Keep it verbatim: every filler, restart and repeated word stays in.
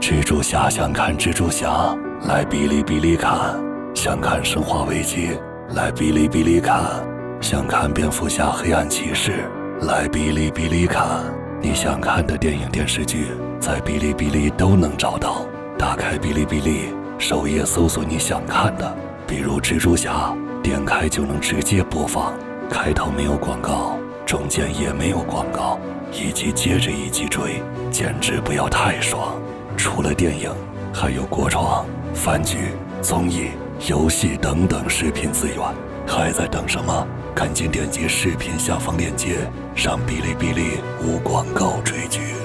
蜘蛛侠想看蜘蛛侠，来哔哩哔哩看；想看生化危机，来哔哩哔哩看；想看蝙蝠侠黑暗骑士，来哔哩哔哩看。你想看的电影电视剧，在哔哩哔哩都能找到。打开哔哩哔哩，首页搜索你想看的，比如蜘蛛侠，点开就能直接播放，开头没有广告，中间也没有广告，一集接着一集追，简直不要太爽。除了电影，还有国创、番剧、综艺、游戏等等视频资源，还在等什么？赶紧点击视频下方链接，上哔哩哔哩无广告追剧。